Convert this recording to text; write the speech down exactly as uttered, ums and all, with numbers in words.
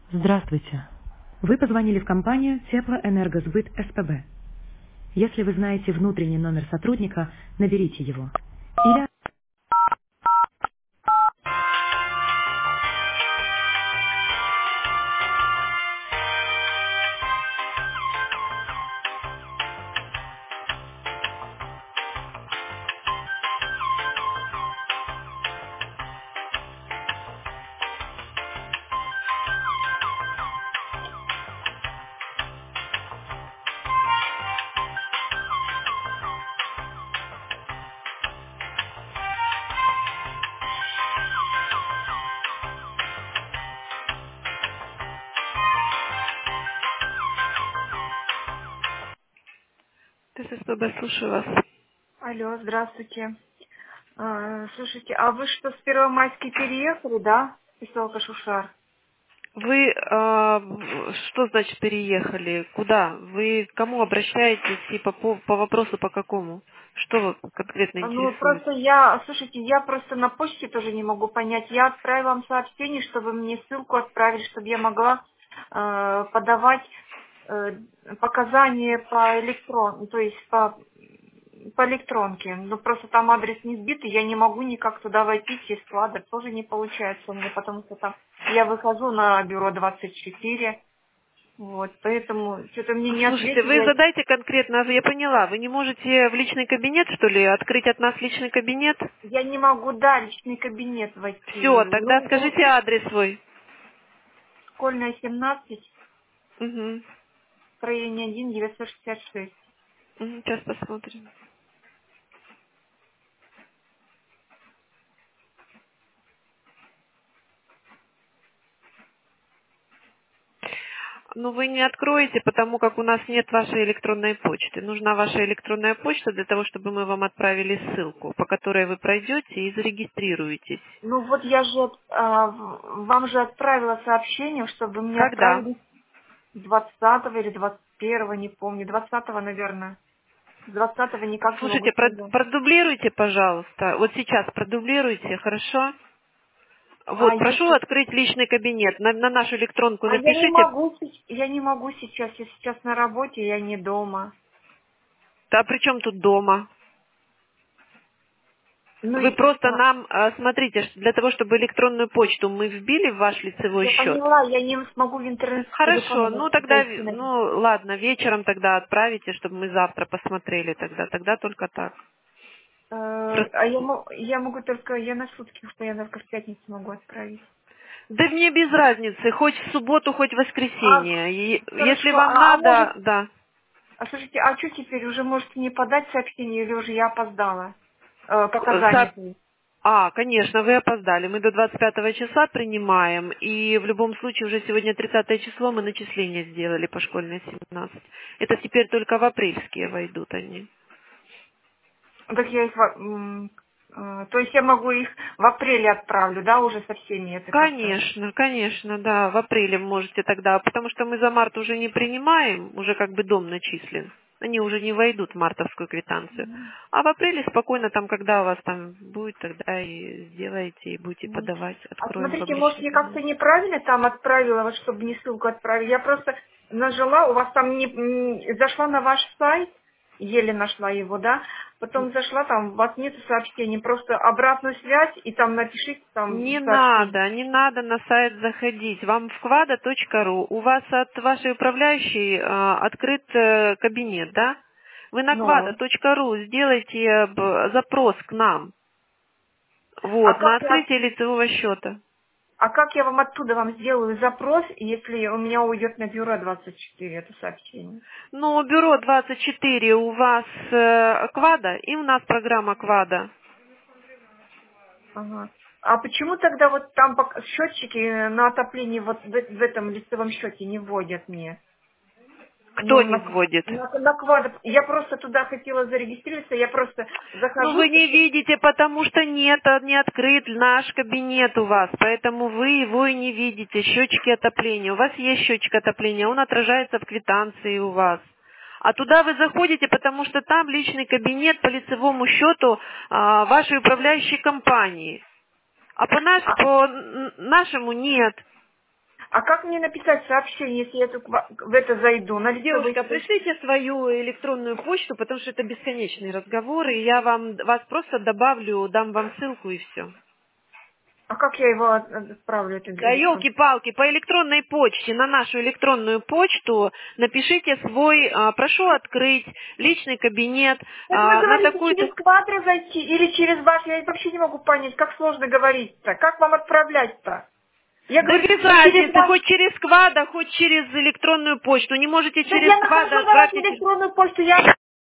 Здравствуйте. Вы позвонили в компанию Теплоэнергосбыт СПБ. Если вы знаете внутренний номер сотрудника, наберите его. Или... ТССБ, слушаю вас. Алло, здравствуйте. А, слушайте, а вы что, с Первомайской переехали, да? Поселка Шушар. Вы а, в- что значит переехали? Куда? Вы к кому обращаетесь и по, по, по вопросу по какому? Что вы конкретно А, Ну, интересует? просто я, слушайте, я просто на почте тоже не могу понять. Я отправила вам сообщение, чтобы мне ссылку отправили, чтобы я могла э, подавать э, показания по электрон, то есть по, по электронке. Ну, просто там адрес не сбитый, я не могу никак туда войти через склады. Тоже не получается у меня, потому что там я выхожу на бюро двадцать четыре. Вот, поэтому что-то мне не Слушайте, вы ответили. задайте конкретно, я поняла, вы не можете в личный кабинет, что ли, открыть от нас личный кабинет? Я не могу, да, личный кабинет Все, войти. тогда Ну, ну, скажите адрес свой. школьная семнадцать, Угу. строение один, девятьсот шестьдесят шесть. Сейчас посмотрим. Ну, вы не откроете, потому как у нас нет вашей электронной почты. Нужна ваша электронная почта для того, чтобы мы вам отправили ссылку, по которой вы пройдете и зарегистрируетесь. Ну вот я же а, в- вам же отправила сообщение, чтобы мне Когда? отправили двадцатого или двадцать первого, не помню, двадцатого, наверное. двадцатого никак не могу Слушайте, прод- сказать. продублируйте, пожалуйста. Вот сейчас продублируйте, хорошо? А Вот, я, прошу щас- открыть личный кабинет. На, на нашу электронку а я не напишите. могу, сеч- я не могу сейчас, я сейчас на работе, я не дома. А при чем тут дома? Ну, Вы и- просто а, нам, э, смотрите, ш- для того, чтобы электронную почту мы вбили в ваш лицевой я счет. поняла, я не смогу в интернет с Хорошо, телефона ну тогда, зайти. в- ну ладно, вечером тогда отправите, чтобы мы завтра посмотрели тогда. Тогда только так. Э, Просто- А я, мо- я могу только, я на сутки, что я только в пятницу могу отправить. Да мне без разницы, хоть в субботу, хоть в А, воскресенье. И если хорошо, вам а, а может, надо, да. а слушайте, а что теперь, уже можете не подать сообщение или уже я опоздала? Э, пока Э, со- занятый. А, конечно, вы опоздали. Мы до двадцать пятого числа принимаем, и в любом случае уже сегодня тридцатое число мы начисления сделали по школьной семнадцать. Это теперь только в апрельские войдут они. Так я их, во- м, э, то есть я могу их в апреле отправлю, да, уже со всеми это как-то? Конечно, конечно, да, в апреле можете тогда, потому что мы за март уже не принимаем, уже как бы дом начислен. Они уже не войдут в мартовскую квитанцию. А в апреле спокойно там, когда у вас там будет, тогда и сделаете, и будете Мгм. подавать, А откроем вам смотрите, может, личный я как-то кабинет. неправильно там отправила, вот чтобы не ссылку отправить. Я просто нажала, у вас там не, м, зашла на ваш сайт, еле нашла его, да, потом зашла, там у вас нет сообщений, просто обратную связь, и там напишите там Не сообщение. надо, не надо на сайт заходить. Вам в квада точка ру. У вас от вашей управляющей э, открыт э, кабинет, да? Вы на квада Ну, точка ру сделайте э, б- запрос к нам. а Вот, на как я, открытие лицевого счета. а как я вам оттуда вам сделаю запрос, если у меня уйдет на бюро двадцать четыре это сообщение? Ну, бюро двадцать четыре у вас э, квада, и у нас программа квада. Ага. А почему тогда вот там пок- счетчики на отопление вот в, в этом лицевом счете не вводят мне? Кто Ну, не на, вводит? на, на квадро. Я просто туда хотела зарегистрироваться, я просто Ну, захожу, вы не пишу. видите, потому что нет, а, не открыт наш кабинет у вас, поэтому вы его и не видите, счетчики отопления. У вас есть счетчик отопления, он отражается в квитанции у вас. А туда вы заходите, потому что там личный кабинет по лицевому счету а, вашей управляющей компании. А по, наш- А, по н- нашему нет. А как мне написать сообщение, если я тут в это зайду? На Девушка, пришлите свою электронную почту, потому что это бесконечный разговор, и я вам вас просто добавлю, дам вам ссылку и все. А как я его отправлю? Это Да елки-палки, по электронной почте, на нашу электронную почту напишите свой, а, прошу открыть личный кабинет. Это а, вы говорите, на такую-то... через квадро зайти или через ваш? Я вообще не могу понять, как сложно говорить-то. Как вам отправлять-то? Я Да говорю, без разницы, хоть через квада, хоть через электронную почту. Не можете да через я квада нахожу на вашу отправить... электронную почту, я